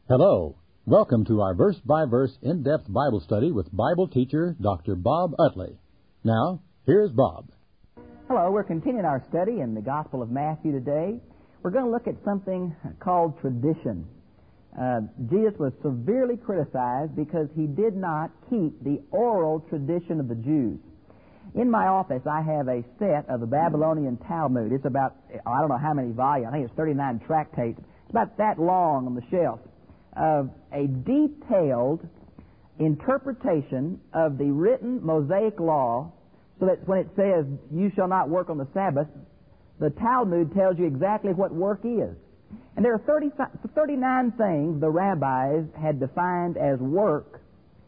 Hello. Welcome to our verse-by-verse in-depth Bible study with Bible teacher Dr. Bob Utley. Now, here's Bob. Hello. We're continuing our study in the Gospel of Matthew today. We're going to look at something called tradition. Jesus was severely criticized because he did not keep the oral tradition of the Jews. In my office, I have a set of the Babylonian Talmud. It's about, I don't know how many volumes. I think it's 39 tractates. It's about that long on the shelf of a detailed interpretation of the written Mosaic law, so that when it says, you shall not work on the Sabbath, the Talmud tells you exactly what work is. And there are 39 things the rabbis had defined as work,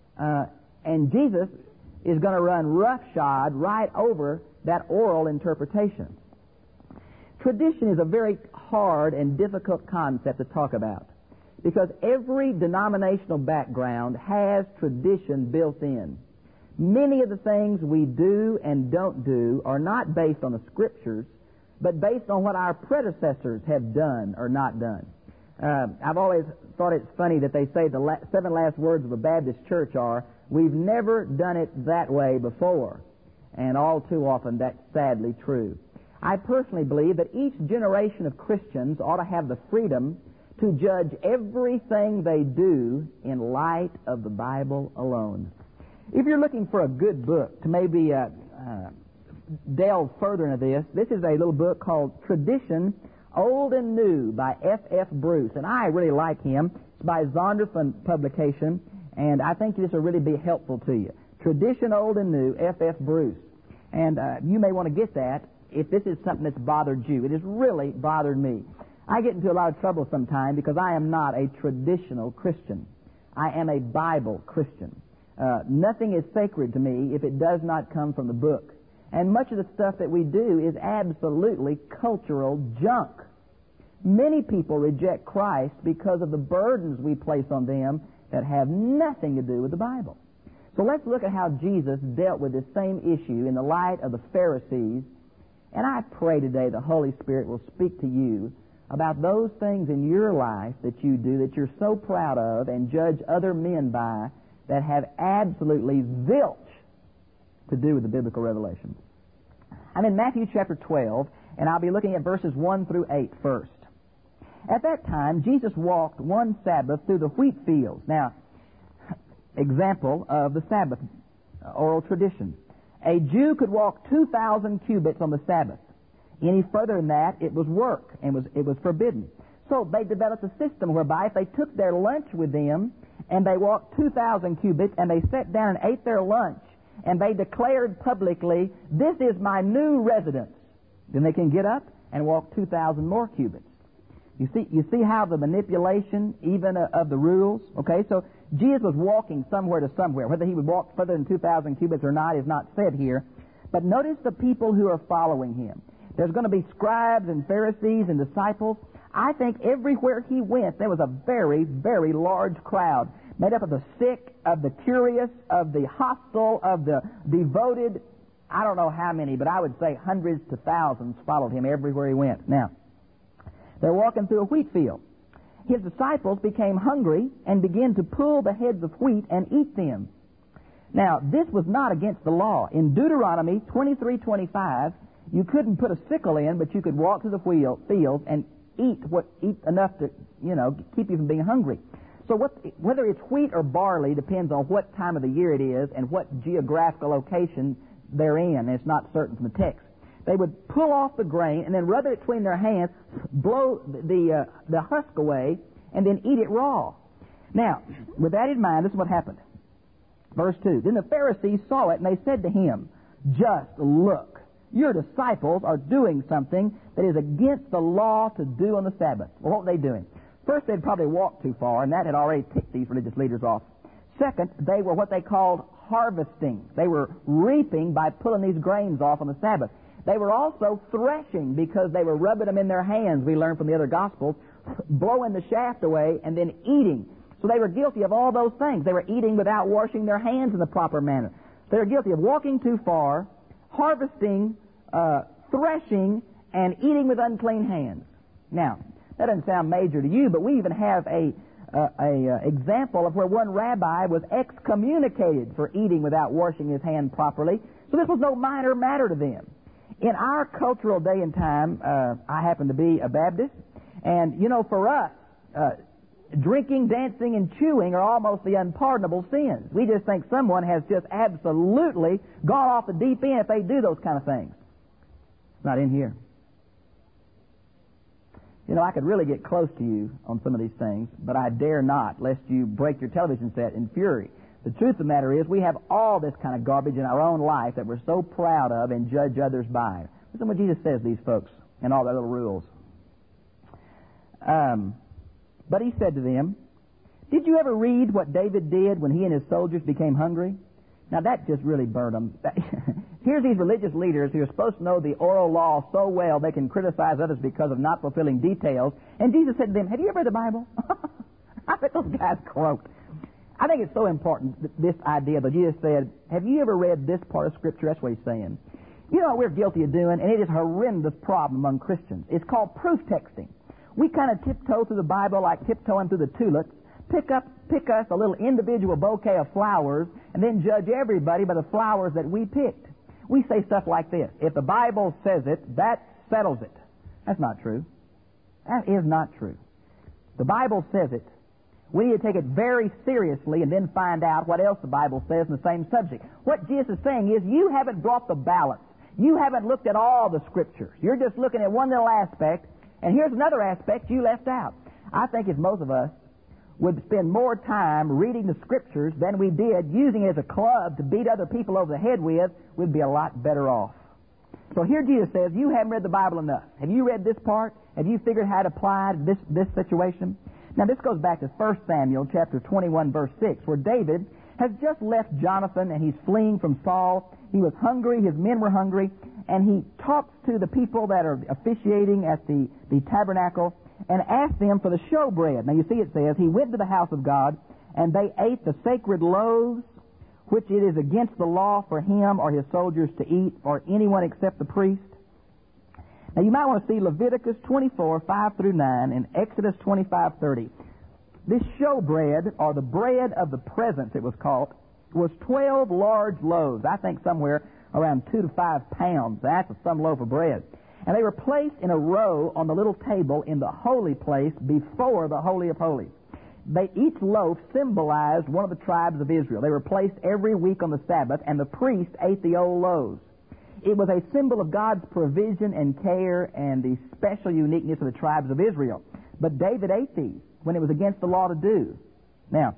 and Jesus is going to run roughshod right over that oral interpretation. Tradition is a very hard and difficult concept to talk about, because every denominational background has tradition built in. Many of the things we do and don't do are not based on the Scriptures, but based on what our predecessors have done or not done. I've always thought it's funny that they say the 7 last words of a Baptist church are, "We've never done it that way before." And all too often that's sadly true. I personally believe that each generation of Christians ought to have the freedom to judge everything they do in light of the Bible alone. If you're looking for a good book to maybe delve further into this is a little book called Tradition, Old and New by F.F. Bruce. And I really like him. It's by Zondervan Publication, and I think this will really be helpful to you. Tradition, Old and New, F.F. Bruce. And you may want to get that if this is something that's bothered you. It has really bothered me. I get into a lot of trouble sometimes because I am not a traditional Christian. I am a Bible Christian. Nothing is sacred to me if it does not come from the book. And much of the stuff that we do is absolutely cultural junk. Many people reject Christ because of the burdens we place on them that have nothing to do with the Bible. So let's look at how Jesus dealt with this same issue in the light of the Pharisees. And I pray today the Holy Spirit will speak to you about those things in your life that you do that you're so proud of and judge other men by that have absolutely zilch to do with the biblical revelation. I'm in Matthew chapter 12, and I'll be looking at verses 1 through 8 first. At that time, Jesus walked one Sabbath through the wheat fields. Now, example of the Sabbath, oral tradition. A Jew could walk 2,000 cubits on the Sabbath. Any further than that, it was work, and it was forbidden. So they developed a system whereby if they took their lunch with them, and they walked 2,000 cubits, and they sat down and ate their lunch, and they declared publicly, "This is my new residence," then they can get up and walk 2,000 more cubits. You see how the manipulation even of the rules? Okay, so Jesus was walking somewhere to somewhere. Whether he would walk further than 2,000 cubits or not is not said here. But notice the people who are following him. There's going to be scribes and Pharisees and disciples. I think everywhere he went, there was a very, very large crowd made up of the sick, of the curious, of the hostile, of the devoted. I don't know how many, but I would say hundreds to thousands followed him everywhere he went. Now, they're walking through a wheat field. His disciples became hungry and began to pull the heads of wheat and eat them. Now, this was not against the law. In Deuteronomy 23:25, you couldn't put a sickle in, but you could walk through the field and eat enough to, keep you from being hungry. So whether it's wheat or barley depends on what time of the year it is and what geographical location they're in. It's not certain from the text. They would pull off the grain and then rub it between their hands, blow the husk away, and then eat it raw. Now, with that in mind, this is what happened. Verse 2, Then the Pharisees saw it, and they said to him, "Just look, your disciples are doing something that is against the law to do on the Sabbath." Well, what were they doing? First, they'd probably walked too far, and that had already ticked these religious leaders off. Second, they were what they called harvesting. They were reaping by pulling these grains off on the Sabbath. They were also threshing because they were rubbing them in their hands, we learned from the other Gospels, blowing the shaft away, and then eating. So they were guilty of all those things. They were eating without washing their hands in the proper manner. They were guilty of walking too far, harvesting, threshing, and eating with unclean hands. Now, that doesn't sound major to you, but we even have a a example of where one rabbi was excommunicated for eating without washing his hand properly. So this was no minor matter to them. In our cultural day and time, I happen to be a Baptist, and you know, for us, drinking, dancing, and chewing are almost the unpardonable sins. We just think someone has just absolutely gone off the deep end if they do those kind of things. It's not in here. You know, I could really get close to you on some of these things, but I dare not, lest you break your television set in fury. The truth of the matter is we have all this kind of garbage in our own life that we're so proud of and judge others by. Listen to what Jesus says to these folks and all their little rules. But he said to them, "Did you ever read what David did when he and his soldiers became hungry?" Now that just really burned them. Here's these religious leaders who are supposed to know the oral law so well they can criticize others because of not fulfilling details. And Jesus said to them, "Have you ever read the Bible?" I think those guys croaked. I think it's so important, this idea that Jesus said, "Have you ever read this part of Scripture?" That's what he's saying. You know what we're guilty of doing, and it is a horrendous problem among Christians. It's called proof texting. We kind of tiptoe through the Bible like tiptoeing through the tulips, pick us a little individual bouquet of flowers, and then judge everybody by the flowers that we picked. We say stuff like this: if the Bible says it, that settles it. That's not true. That is not true. The Bible says it. We need to take it very seriously and then find out what else the Bible says in the same subject. What Jesus is saying is you haven't brought the balance. You haven't looked at all the Scriptures. You're just looking at one little aspect, and here's another aspect you left out. I think if most of us would spend more time reading the Scriptures than we did using it as a club to beat other people over the head with, we'd be a lot better off. So here Jesus says, you haven't read the Bible enough. Have you read this part? Have you figured how to apply to this situation? Now this goes back to 1 Samuel chapter 21, verse 6, where David has just left Jonathan and he's fleeing from Saul. He was hungry, his men were hungry, and he talks to the people that are officiating at the tabernacle and asked them for the showbread. Now you see it says, he went to the house of God, and they ate the sacred loaves, which it is against the law for him or his soldiers to eat, or anyone except the priest. Now you might want to see Leviticus 24, 5 through 9, and Exodus 25, 30. This showbread, or the bread of the presence it was called, was 12 large loaves. I think somewhere around 2 to 5 pounds. That's some loaf of bread. And they were placed in a row on the little table in the holy place before the Holy of Holies. Each loaf symbolized one of the tribes of Israel. They were placed every week on the Sabbath, and the priest ate the old loaves. It was a symbol of God's provision and care and the special uniqueness of the tribes of Israel. But David ate these when it was against the law to do. Now,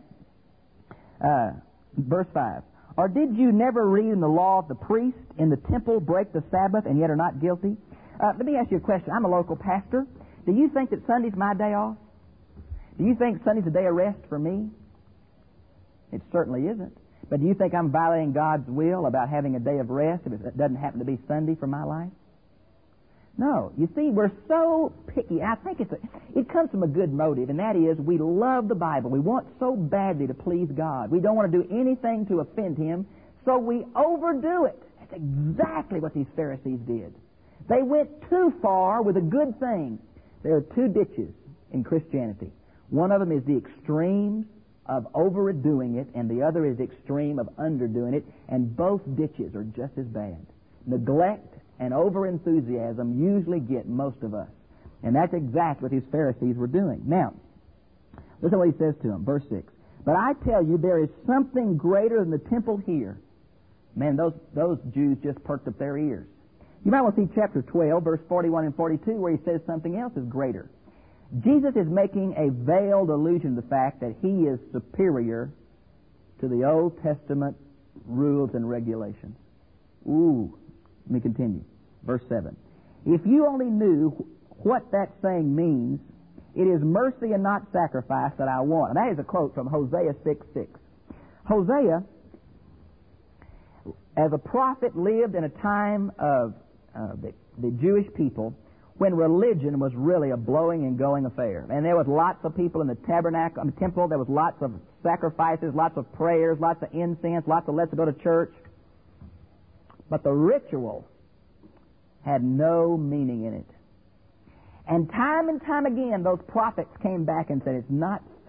verse 5. Or did you never read in the law of the priest in the temple break the Sabbath and yet are not guilty? Let me ask you a question. I'm a local pastor. Do you think that Sunday's my day off? Do you think Sunday's a day of rest for me? It certainly isn't. But do you think I'm violating God's will about having a day of rest if it doesn't happen to be Sunday for my life? No. You see, we're so picky. I think it comes from a good motive, and that is we love the Bible. We want so badly to please God. We don't want to do anything to offend Him, so we overdo it. That's exactly what these Pharisees did. They went too far with a good thing. There are two ditches in Christianity. One of them is the extremes of overdoing it, and the other is the extreme of underdoing it, and both ditches are just as bad. Neglect and over-enthusiasm usually get most of us. And that's exactly what these Pharisees were doing. Now, listen to what he says to them, verse 6. But I tell you, there is something greater than the temple here. Man, those Jews just perked up their ears. You might want to see chapter 12, verse 41 and 42, where he says something else is greater. Jesus is making a veiled allusion to the fact that he is superior to the Old Testament rules and regulations. Let me continue. Verse 7. If you only knew what that saying means, it is mercy and not sacrifice that I want. And that is a quote from Hosea 6:6. Hosea, as a prophet, lived in a time of the Jewish people when religion was really a blowing and going affair. And there was lots of people in the tabernacle, in the temple. There was lots of sacrifices, lots of prayers, lots of incense, lots of let's go to church. But the ritual had no meaning in it. And time again, those prophets came back and said, it's not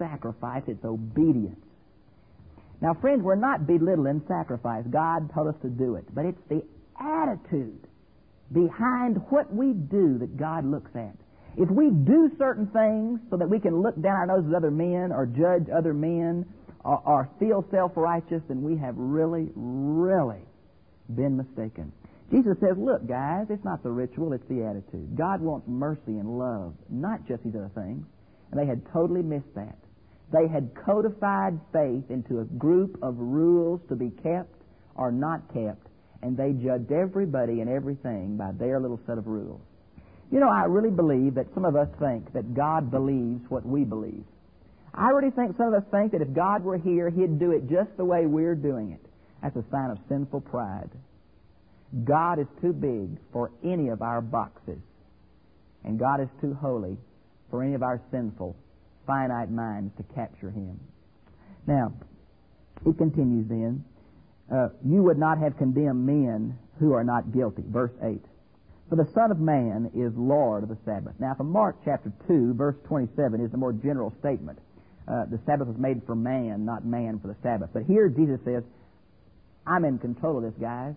sacrifice, it's obedience. Now, friends, we're not belittling sacrifice. God told us to do it. But it's the attitude behind what we do that God looks at. If we do certain things so that we can look down our noses at other men or judge other men or feel self-righteous, then we have really, really been mistaken. Jesus says, look, guys, it's not the ritual, it's the attitude. God wants mercy and love, not just these other things. And they had totally missed that. They had codified faith into a group of rules to be kept or not kept, and they judged everybody and everything by their little set of rules. You know, I really believe that some of us think that God believes what we believe. I really think some of us think that if God were here, He'd do it just the way we're doing it. That's a sign of sinful pride. God is too big for any of our boxes, and God is too holy for any of our sinful, finite minds to capture Him. Now, it continues then, you would not have condemned men who are not guilty. Verse 8. For the Son of Man is Lord of the Sabbath. Now, from Mark chapter 2, verse 27 is the more general statement. The Sabbath was made for man, not man for the Sabbath. But here Jesus says, I'm in control of this, guys.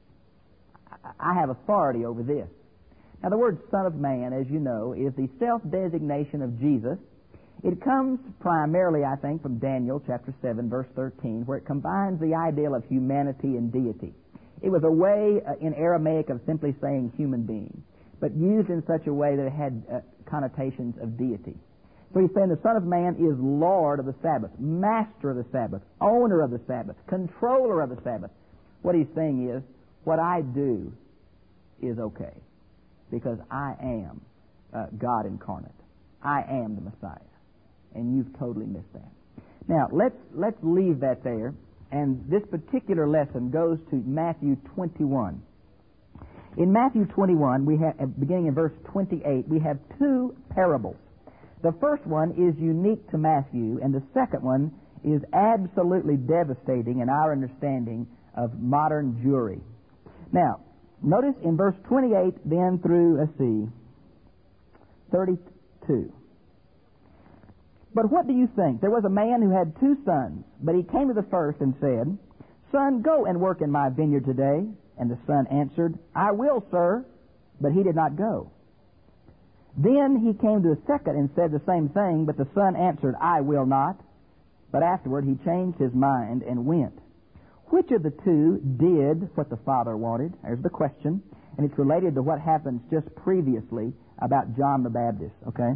I have authority over this. Now, the word Son of Man, as you know, is the self-designation of Jesus. It comes primarily, I think, from Daniel chapter 7, verse 13, where it combines the ideal of humanity and deity. It was a way in Aramaic of simply saying human being, but used in such a way that it had connotations of deity. So he's saying the Son of Man is Lord of the Sabbath, Master of the Sabbath, owner of the Sabbath, controller of the Sabbath. What he's saying is, what I do is okay, because I am God incarnate. I am the Messiah. And you've totally missed that. Now, let's leave that there. And this particular lesson goes to Matthew 21. In Matthew 21, we have, beginning in verse 28, we have two parables. The first one is unique to Matthew, and the second one is absolutely devastating in our understanding of modern Jewry. Now, notice in verse 28 then through, 32. But what do you think? There was a man who had 2 sons, but he came to the first and said, Son, go and work in my vineyard today. And the son answered, I will, sir. But he did not go. Then he came to the second and said the same thing, but the son answered, I will not. But afterward he changed his mind and went. Which of the 2 did what the father wanted? There's the question. And it's related to what happens just previously about John the Baptist, okay?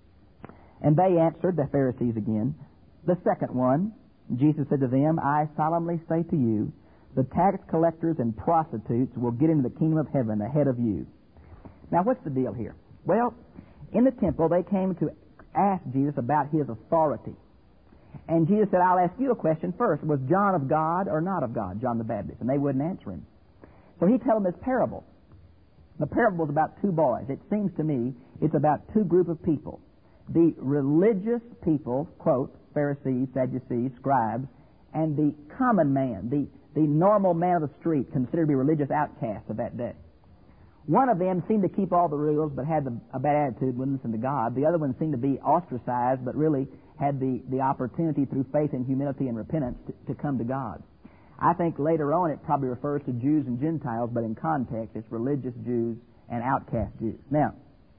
And they answered, the Pharisees again, the second one. Jesus said to them, I solemnly say to you, the tax collectors and prostitutes will get into the kingdom of heaven ahead of you. Now, what's the deal here? Well, in the temple, they came to ask Jesus about his authority. And Jesus said, I'll ask you a question first. Was John of God or not of God, John the Baptist? And they wouldn't answer him. So he told them this parable. The parable was about 2 boys. It seems to me it's about 2 groups of people. The religious people, quote, Pharisees, Sadducees, scribes, and the common man, the normal man of the street, considered to be religious outcasts of that day. One of them seemed to keep all the rules but had a bad attitude, wouldn't listen to God. The other one seemed to be ostracized but really had the opportunity through faith and humility and repentance to come to God. I think later on it probably refers to Jews and Gentiles, but in context it's religious Jews and outcast Jews. Now,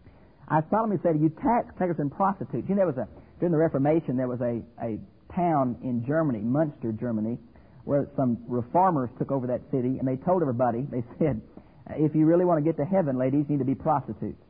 I solemnly say to you, tax collectors and prostitutes. You know, during the Reformation, there was a town in Germany, Munster, Germany, where some reformers took over that city, and they told everybody, they said, if you really want to get to heaven, ladies, you need to be prostitutes.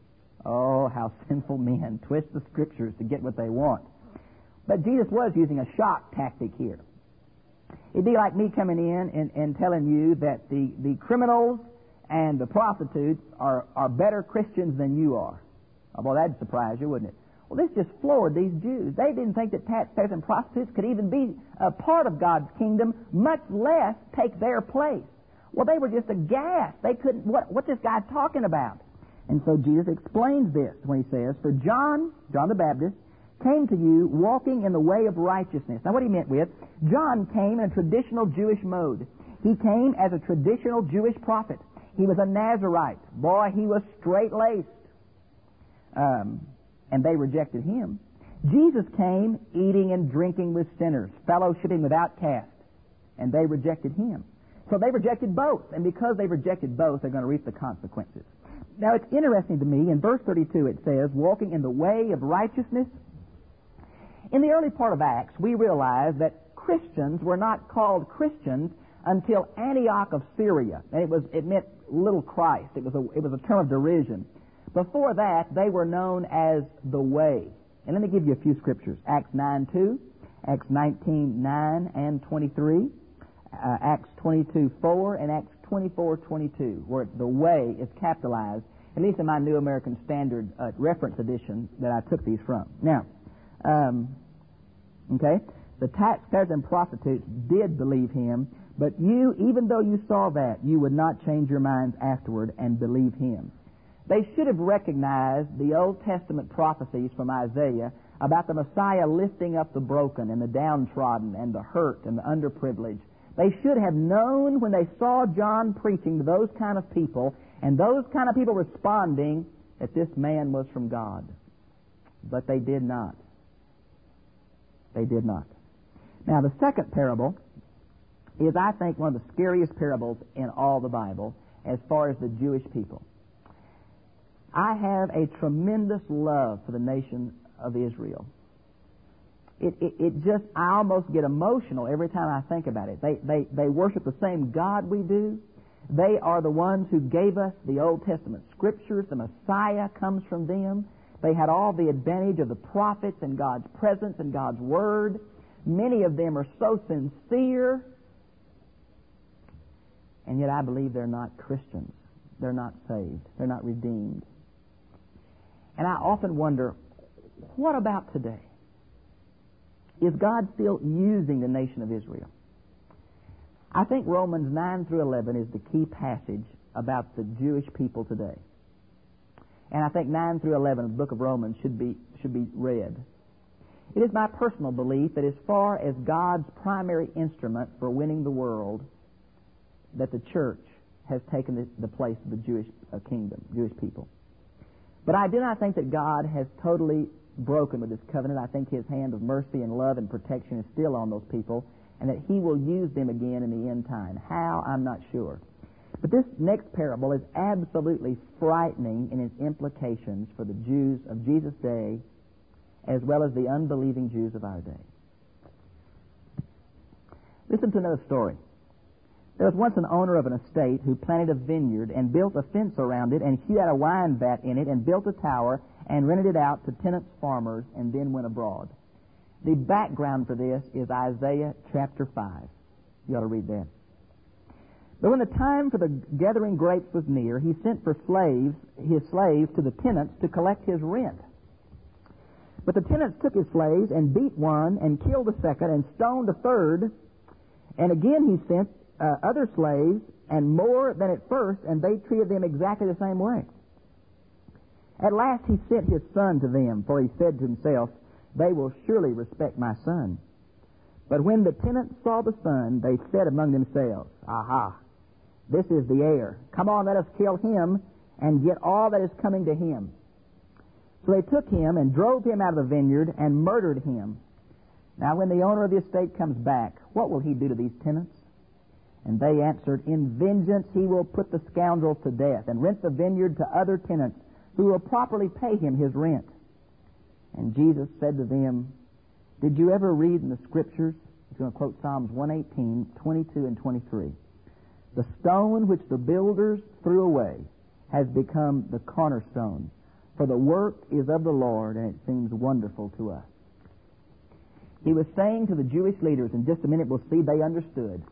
Oh, how sinful men twist the Scriptures to get what they want. But Jesus was using a shock tactic here. It'd be like me coming in and telling you that the criminals and the prostitutes are better Christians than you are. Oh, well, that'd surprise you, wouldn't it? Well, this just floored these Jews. They didn't think that tax payers and prostitutes could even be a part of God's kingdom, much less take their place. Well, they were just aghast. They couldn't, what's this guy talking about? And so Jesus explains this when he says, For John the Baptist, came to you walking in the way of righteousness. Now, what he meant with, John came in a traditional Jewish mode. He came as a traditional Jewish prophet. He was a Nazarite. Boy, he was straight-laced. And they rejected him. Jesus came eating and drinking with sinners, fellowshipping with outcasts, and they rejected him. So they rejected both, and because they rejected both, they're going to reap the consequences. Now, it's interesting to me, in verse 32 it says, walking in the way of righteousness. In the early part of Acts, we realize that Christians were not called Christians until Antioch of Syria. And it meant little Christ. It was a term of derision. Before that, they were known as the Way. And let me give you a few scriptures. Acts 9:2, Acts 19:9 and 23, Acts 22:4, and Acts 24:22, where the Way is capitalized, at least in my New American Standard reference edition that I took these from. Now, the taxpayers and prostitutes did believe him, but you, even though you saw that, you would not change your minds afterward and believe him. They should have recognized the Old Testament prophecies from Isaiah about the Messiah lifting up the broken and the downtrodden and the hurt and the underprivileged. They should have known when they saw John preaching to those kind of people and those kind of people responding that this man was from God. But they did not. They did not. Now, the second parable is, I think, one of the scariest parables in all the Bible as far as the Jewish people. I have a tremendous love for the nation of Israel. I almost get emotional every time I think about it. They worship the same God we do. They are the ones who gave us the Old Testament scriptures. The Messiah comes from them. They had all the advantage of the prophets and God's presence and God's Word. Many of them are so sincere, and yet I believe they're not Christians. They're not saved. They're not redeemed. And I often wonder, what about today? Is God still using the nation of Israel? I think Romans 9 through 11 is the key passage about the Jewish people today. And I think 9 through 11 of the book of Romans should be read. It is my personal belief that as far as God's primary instrument for winning the world, that the church has taken the place of the Jewish kingdom, Jewish people. But I do not think that God has totally broken with His covenant. I think His hand of mercy and love and protection is still on those people, and that He will use them again in the end time. How, I'm not sure. But this next parable is absolutely frightening in its implications for the Jews of Jesus' day as well as the unbelieving Jews of our day. Listen to another story. There was once an owner of an estate who planted a vineyard and built a fence around it and hewed out a wine vat in it and built a tower and rented it out to tenants, farmers, and then went abroad. The background for this is Isaiah chapter 5. You ought to read that. But when the time for the gathering grapes was near, he sent for his slaves to the tenants to collect his rent. But the tenants took his slaves and beat one and killed a second and stoned a third. And again he sent other slaves and more than at first, and they treated them exactly the same way. At last he sent his son to them, for he said to himself, "They will surely respect my son." But when the tenants saw the son, they said among themselves, "Aha, this is the heir. Come on, let us kill him and get all that is coming to him." So they took him and drove him out of the vineyard and murdered him. Now when the owner of the estate comes back, what will he do to these tenants? And they answered, "In vengeance he will put the scoundrels to death and rent the vineyard to other tenants who will properly pay him his rent." And Jesus said to them, "Did you ever read in the Scriptures?" He's going to quote Psalms 118, 22, and 23. "The stone which the builders threw away has become the cornerstone. For the work is of the Lord, and it seems wonderful to us." He was saying to the Jewish leaders, in just a minute we'll see they understood,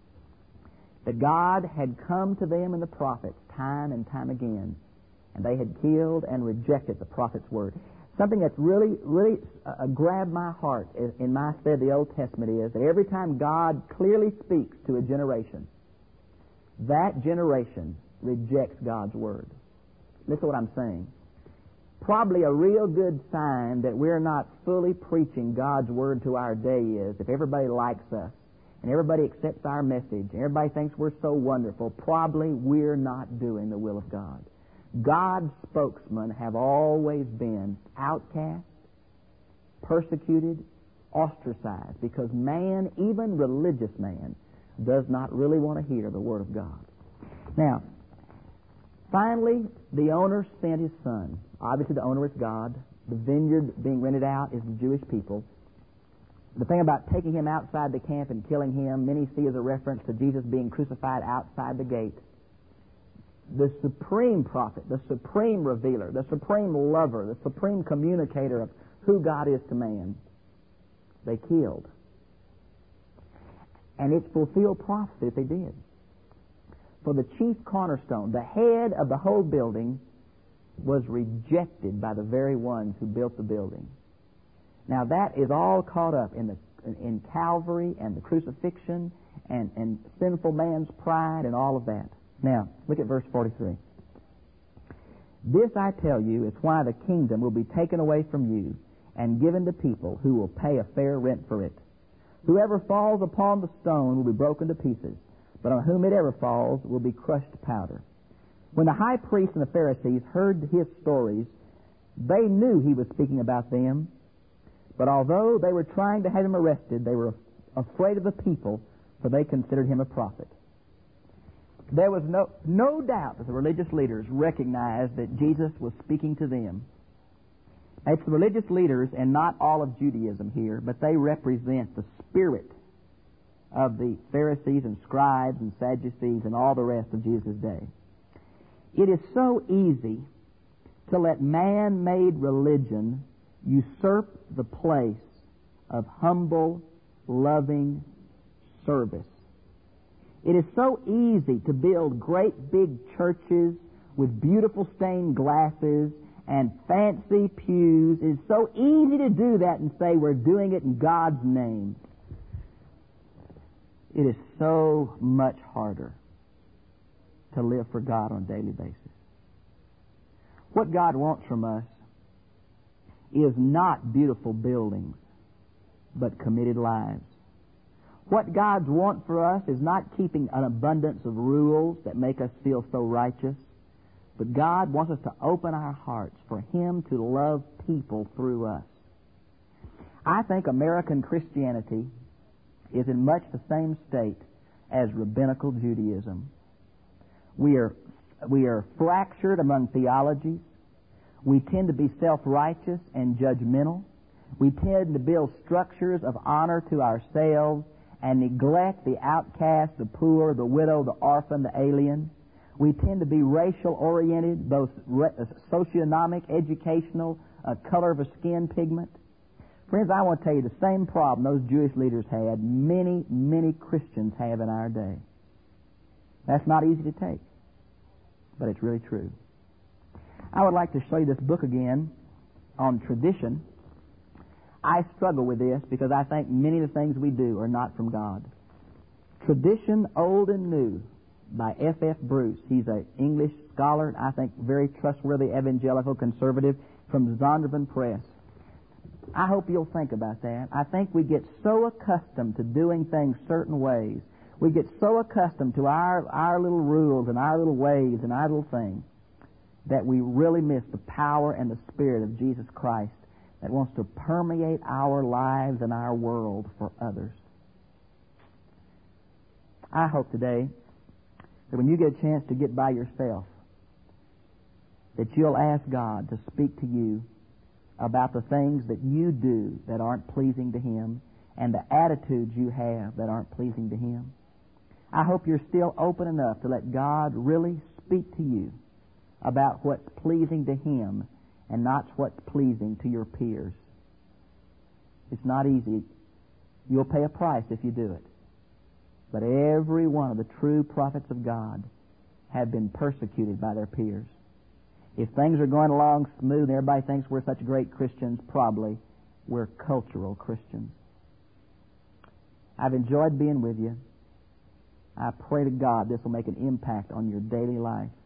that God had come to them in the prophets time and time again, and they had killed and rejected the prophet's word. Something that's really grabbed my heart in my study of the Old Testament is that every time God clearly speaks to a generation, that generation rejects God's word. Listen to what I'm saying. Probably a real good sign that we're not fully preaching God's word to our day is if everybody likes us and everybody accepts our message and everybody thinks we're so wonderful, probably we're not doing the will of God. God's spokesmen have always been outcasts, persecuted, ostracized, because man, even religious man, does not really want to hear the Word of God. Now, finally, the owner sent his son. Obviously, the owner is God. The vineyard being rented out is the Jewish people. The thing about taking him outside the camp and killing him, many see as a reference to Jesus being crucified outside the gate. The supreme prophet, the supreme revealer, the supreme lover, the supreme communicator of who God is to man, they killed. And it's fulfilled prophecy that they did. For the chief cornerstone, the head of the whole building, was rejected by the very ones who built the building. Now that is all caught up in Calvary and the crucifixion and sinful man's pride and all of that. Now, look at verse 43. This I tell you is why the kingdom will be taken away from you and given to people who will pay a fair rent for it. Whoever falls upon the stone will be broken to pieces, but on whom it ever falls will be crushed to powder. When the high priest and the Pharisees heard his stories, they knew he was speaking about them, but although they were trying to have him arrested, they were afraid of the people, for they considered him a prophet. There was no doubt that the religious leaders recognized that Jesus was speaking to them. It's the religious leaders and not all of Judaism here, but they represent the spirit of the Pharisees and scribes and Sadducees and all the rest of Jesus' day. It is so easy to let man-made religion usurp the place of humble, loving service. It is so easy to build great big churches with beautiful stained glasses and fancy pews. It is so easy to do that and say we're doing it in God's name. It is so much harder to live for God on a daily basis. What God wants from us is not beautiful buildings, but committed lives. What God wants for us is not keeping an abundance of rules that make us feel so righteous, but God wants us to open our hearts for Him to love people through us. I think American Christianity is in much the same state as rabbinical Judaism. We are fractured among theologies. We tend to be self-righteous and judgmental. We tend to build structures of honor to ourselves and neglect the outcast, the poor, the widow, the orphan, the alien. We tend to be racial-oriented, both socioeconomic, educational, color of a skin, pigment. Friends, I want to tell you the same problem those Jewish leaders had, many, many Christians have in our day. That's not easy to take, but it's really true. I would like to show you this book again on tradition. I struggle with this because I think many of the things we do are not from God. Tradition, Old and New, by F.F. Bruce. He's an English scholar, I think very trustworthy evangelical conservative from Zondervan Press. I hope you'll think about that. I think we get so accustomed to doing things certain ways. We get so accustomed to our little rules and our little ways and our little things that we really miss the power and the Spirit of Jesus Christ that wants to permeate our lives and our world for others. I hope today that when you get a chance to get by yourself, that you'll ask God to speak to you about the things that you do that aren't pleasing to Him and the attitudes you have that aren't pleasing to Him. I hope you're still open enough to let God really speak to you about what's pleasing to Him and not what's pleasing to your peers. It's not easy. You'll pay a price if you do it. But every one of the true prophets of God have been persecuted by their peers. If things are going along smooth and everybody thinks we're such great Christians, probably we're cultural Christians. I've enjoyed being with you. I pray to God this will make an impact on your daily life.